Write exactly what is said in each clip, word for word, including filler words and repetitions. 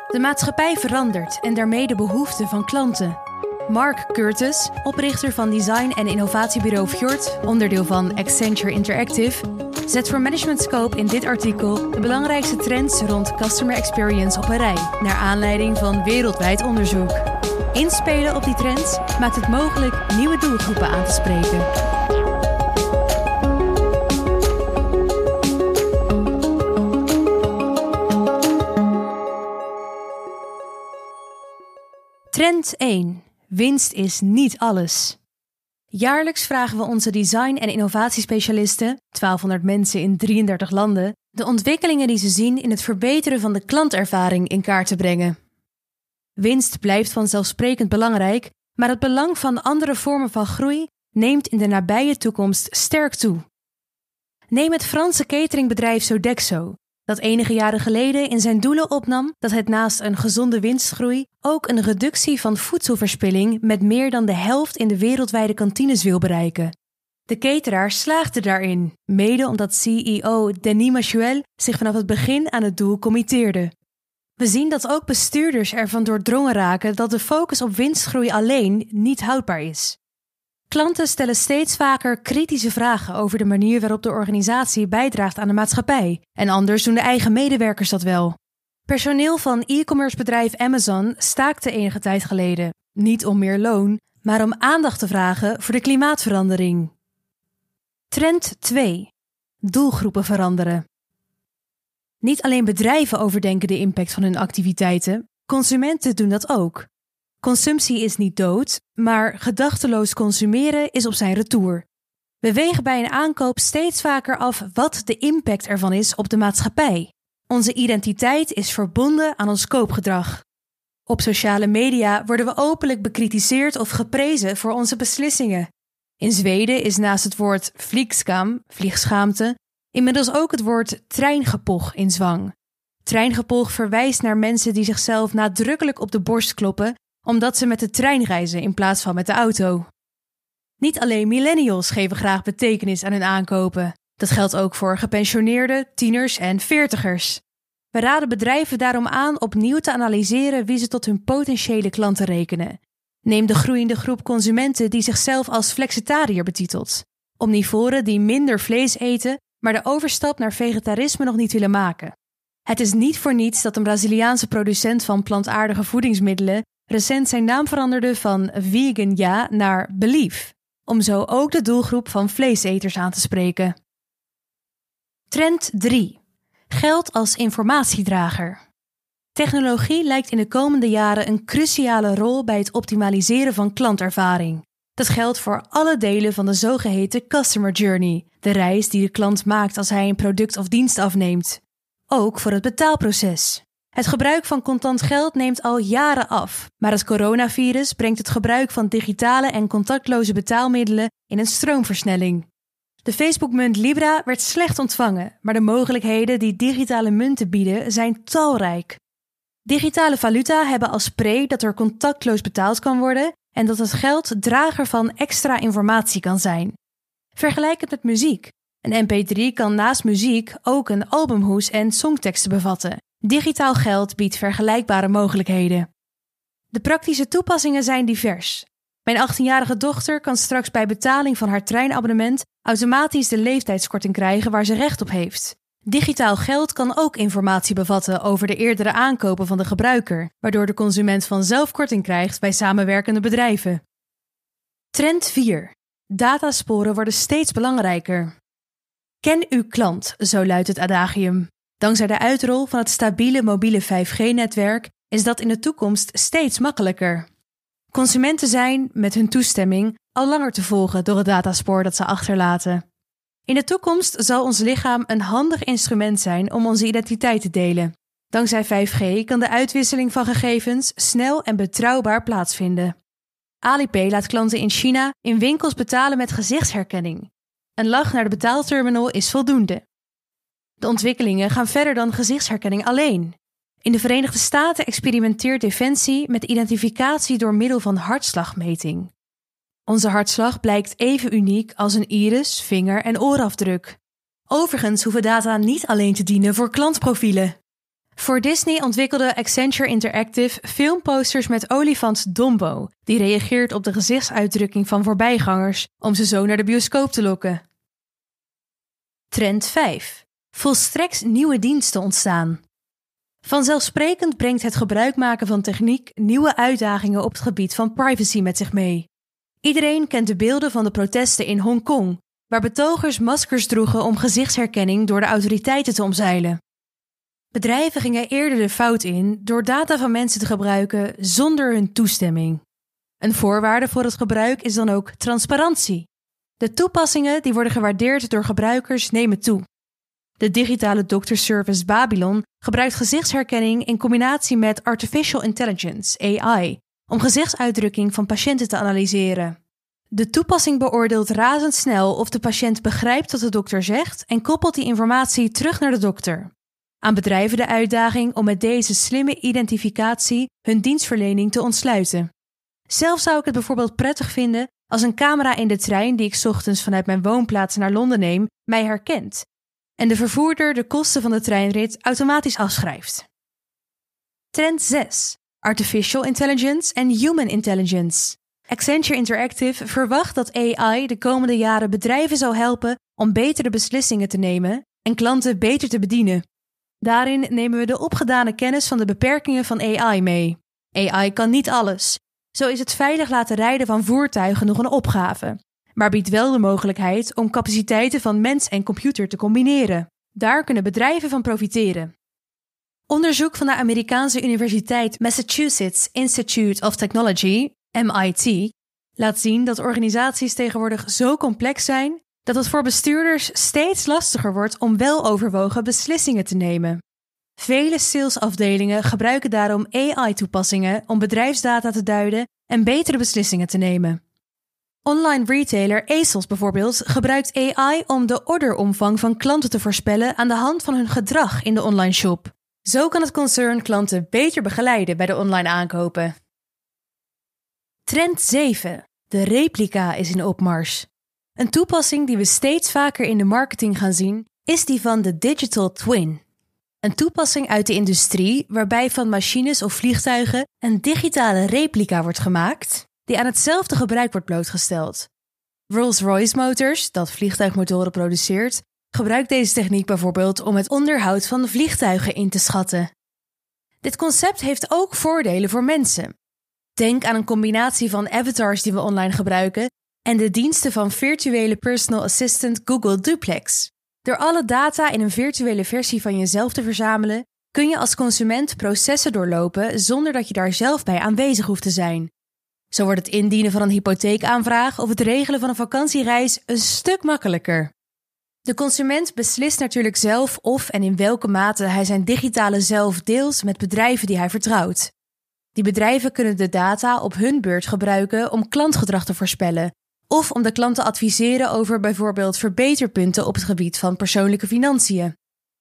De maatschappij verandert en daarmee de behoeften van klanten. Mark Curtis, oprichter van design- en innovatiebureau Fjord, onderdeel van Accenture Interactive, zet voor Management Scope in dit artikel de belangrijkste trends rond customer experience op een rij, naar aanleiding van wereldwijd onderzoek. Inspelen op die trends maakt het mogelijk nieuwe doelgroepen aan te spreken. Trend één. Winst is niet alles. Jaarlijks vragen we onze design- en innovatiespecialisten, twaalfhonderd mensen in drieëndertig landen, de ontwikkelingen die ze zien in het verbeteren van de klantervaring in kaart te brengen. Winst blijft vanzelfsprekend belangrijk, maar het belang van andere vormen van groei neemt in de nabije toekomst sterk toe. Neem het Franse cateringbedrijf Sodexo, dat enige jaren geleden in zijn doelen opnam dat het naast een gezonde winstgroei ook een reductie van voedselverspilling met meer dan de helft in de wereldwijde kantines wil bereiken. De cateraar slaagde daarin, mede omdat C E O Denis Machuel zich vanaf het begin aan het doel committeerde. We zien dat ook bestuurders ervan doordrongen raken dat de focus op winstgroei alleen niet houdbaar is. Klanten stellen steeds vaker kritische vragen over de manier waarop de organisatie bijdraagt aan de maatschappij, en anders doen de eigen medewerkers dat wel. Personeel van e-commerce bedrijf Amazon staakte enige tijd geleden, niet om meer loon, maar om aandacht te vragen voor de klimaatverandering. Trend twee. Doelgroepen veranderen. Niet alleen bedrijven overdenken de impact van hun activiteiten, consumenten doen dat ook. Consumptie is niet dood, maar gedachteloos consumeren is op zijn retour. We wegen bij een aankoop steeds vaker af wat de impact ervan is op de maatschappij. Onze identiteit is verbonden aan ons koopgedrag. Op sociale media worden we openlijk bekritiseerd of geprezen voor onze beslissingen. In Zweden is naast het woord vliegskam, vliegschaamte, inmiddels ook het woord treingepoch in zwang. Treingepoch verwijst naar mensen die zichzelf nadrukkelijk op de borst kloppen omdat ze met de trein reizen in plaats van met de auto. Niet alleen millennials geven graag betekenis aan hun aankopen. Dat geldt ook voor gepensioneerden, tieners en veertigers. We raden bedrijven daarom aan opnieuw te analyseren wie ze tot hun potentiële klanten rekenen. Neem de groeiende groep consumenten die zichzelf als flexitariër betitelt. Omnivoren die minder vlees eten, maar de overstap naar vegetarisme nog niet willen maken. Het is niet voor niets dat een Braziliaanse producent van plantaardige voedingsmiddelen recent zijn naam veranderde van Vegan Ja naar Belief, om zo ook de doelgroep van vleeseters aan te spreken. Trend drie. Geld als informatiedrager. Technologie lijkt in de komende jaren een cruciale rol bij het optimaliseren van klantervaring. Dat geldt voor alle delen van de zogeheten customer journey, de reis die de klant maakt als hij een product of dienst afneemt. Ook voor het betaalproces. Het gebruik van contant geld neemt al jaren af, maar het coronavirus brengt het gebruik van digitale en contactloze betaalmiddelen in een stroomversnelling. De Facebookmunt Libra werd slecht ontvangen, maar de mogelijkheden die digitale munten bieden zijn talrijk. Digitale valuta hebben als pre dat er contactloos betaald kan worden en dat het geld drager van extra informatie kan zijn. Vergelijk het met muziek. Een M P drie kan naast muziek ook een albumhoes en songteksten bevatten. Digitaal geld biedt vergelijkbare mogelijkheden. De praktische toepassingen zijn divers. Mijn achttienjarige dochter kan straks bij betaling van haar treinabonnement automatisch de leeftijdskorting krijgen waar ze recht op heeft. Digitaal geld kan ook informatie bevatten over de eerdere aankopen van de gebruiker, waardoor de consument vanzelf korting krijgt bij samenwerkende bedrijven. Trend vier. Datasporen worden steeds belangrijker. Ken uw klant, zo luidt het adagium. Dankzij de uitrol van het stabiele mobiele vijf G netwerk is dat in de toekomst steeds makkelijker. Consumenten zijn, met hun toestemming, al langer te volgen door het dataspoor dat ze achterlaten. In de toekomst zal ons lichaam een handig instrument zijn om onze identiteit te delen. Dankzij vijf G kan de uitwisseling van gegevens snel en betrouwbaar plaatsvinden. Alipay laat klanten in China in winkels betalen met gezichtsherkenning. Een lach naar de betaalterminal is voldoende. De ontwikkelingen gaan verder dan gezichtsherkenning alleen. In de Verenigde Staten experimenteert Defensie met identificatie door middel van hartslagmeting. Onze hartslag blijkt even uniek als een iris, vinger- en oorafdruk. Overigens hoeven data niet alleen te dienen voor klantprofielen. Voor Disney ontwikkelde Accenture Interactive filmposters met olifant Dombo, die reageert op de gezichtsuitdrukking van voorbijgangers om ze zo naar de bioscoop te lokken. Trend vijf. Volstrekt nieuwe diensten ontstaan. Vanzelfsprekend brengt het gebruik maken van techniek nieuwe uitdagingen op het gebied van privacy met zich mee. Iedereen kent de beelden van de protesten in Hongkong, waar betogers maskers droegen om gezichtsherkenning door de autoriteiten te omzeilen. Bedrijven gingen eerder de fout in door data van mensen te gebruiken zonder hun toestemming. Een voorwaarde voor het gebruik is dan ook transparantie. De toepassingen die worden gewaardeerd door gebruikers nemen toe. De digitale dokterservice Babylon gebruikt gezichtsherkenning in combinatie met artificial intelligence, A I, om gezichtsuitdrukking van patiënten te analyseren. De toepassing beoordeelt razendsnel of de patiënt begrijpt wat de dokter zegt en koppelt die informatie terug naar de dokter. Aan bedrijven de uitdaging om met deze slimme identificatie hun dienstverlening te ontsluiten. Zelf zou ik het bijvoorbeeld prettig vinden als een camera in de trein die ik 's ochtends vanuit mijn woonplaats naar Londen neem, mij herkent en de vervoerder de kosten van de treinrit automatisch afschrijft. Trend zes. Artificial Intelligence en Human Intelligence. Accenture Interactive verwacht dat A I de komende jaren bedrijven zal helpen om betere beslissingen te nemen en klanten beter te bedienen. Daarin nemen we de opgedane kennis van de beperkingen van A I mee. A I kan niet alles. Zo is het veilig laten rijden van voertuigen nog een opgave, maar biedt wel de mogelijkheid om capaciteiten van mens en computer te combineren. Daar kunnen bedrijven van profiteren. Onderzoek van de Amerikaanse universiteit Massachusetts Institute of Technology, M I T, laat zien dat organisaties tegenwoordig zo complex zijn dat het voor bestuurders steeds lastiger wordt om weloverwogen beslissingen te nemen. Vele salesafdelingen gebruiken daarom A I-toepassingen om bedrijfsdata te duiden en betere beslissingen te nemen. Online retailer ASOS bijvoorbeeld gebruikt A I om de orderomvang van klanten te voorspellen aan de hand van hun gedrag in de online shop. Zo kan het concern klanten beter begeleiden bij de online aankopen. Trend zeven. De replica is in opmars. Een toepassing die we steeds vaker in de marketing gaan zien, is die van de Digital Twin. Een toepassing uit de industrie waarbij van machines of vliegtuigen een digitale replica wordt gemaakt die aan hetzelfde gebruik wordt blootgesteld. Rolls-Royce Motors, dat vliegtuigmotoren produceert, gebruikt deze techniek bijvoorbeeld om het onderhoud van vliegtuigen in te schatten. Dit concept heeft ook voordelen voor mensen. Denk aan een combinatie van avatars die we online gebruiken en de diensten van virtuele personal assistant Google Duplex. Door alle data in een virtuele versie van jezelf te verzamelen, kun je als consument processen doorlopen zonder dat je daar zelf bij aanwezig hoeft te zijn. Zo wordt het indienen van een hypotheekaanvraag of het regelen van een vakantiereis een stuk makkelijker. De consument beslist natuurlijk zelf of en in welke mate hij zijn digitale zelf deelt met bedrijven die hij vertrouwt. Die bedrijven kunnen de data op hun beurt gebruiken om klantgedrag te voorspellen of om de klant te adviseren over bijvoorbeeld verbeterpunten op het gebied van persoonlijke financiën.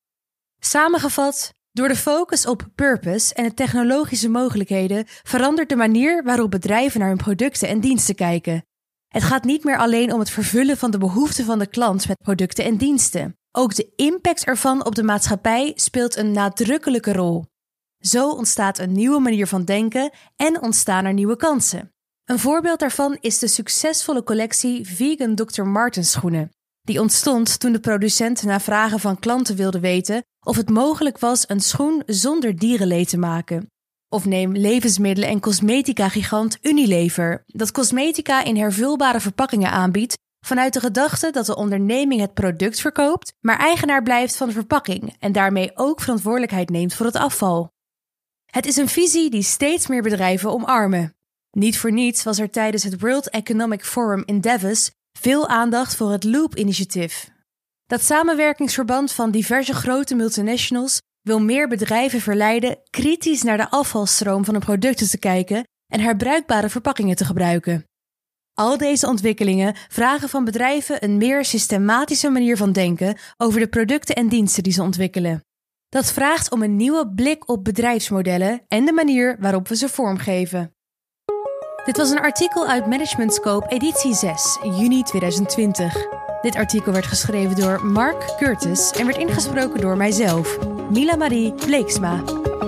Samengevat, door de focus op purpose en de technologische mogelijkheden verandert de manier waarop bedrijven naar hun producten en diensten kijken. Het gaat niet meer alleen om het vervullen van de behoeften van de klant met producten en diensten. Ook de impact ervan op de maatschappij speelt een nadrukkelijke rol. Zo ontstaat een nieuwe manier van denken en ontstaan er nieuwe kansen. Een voorbeeld daarvan is de succesvolle collectie Vegan dokter Martens schoenen. Die ontstond toen de producent na vragen van klanten wilde weten of het mogelijk was een schoen zonder dierenleed te maken. Of neem levensmiddelen- en cosmetica-gigant Unilever, dat cosmetica in hervulbare verpakkingen aanbiedt vanuit de gedachte dat de onderneming het product verkoopt, maar eigenaar blijft van de verpakking en daarmee ook verantwoordelijkheid neemt voor het afval. Het is een visie die steeds meer bedrijven omarmen. Niet voor niets was er tijdens het World Economic Forum in Davos veel aandacht voor het Loop-initiatief. Dat samenwerkingsverband van diverse grote multinationals wil meer bedrijven verleiden kritisch naar de afvalstroom van hun producten te kijken en herbruikbare verpakkingen te gebruiken. Al deze ontwikkelingen vragen van bedrijven een meer systematische manier van denken over de producten en diensten die ze ontwikkelen. Dat vraagt om een nieuwe blik op bedrijfsmodellen en de manier waarop we ze vormgeven. Dit was een artikel uit Management Scope editie zes, juni tweeduizend twintig. Dit artikel werd geschreven door Mark Curtis en werd ingesproken door mijzelf. Mila Marie Bleeksma.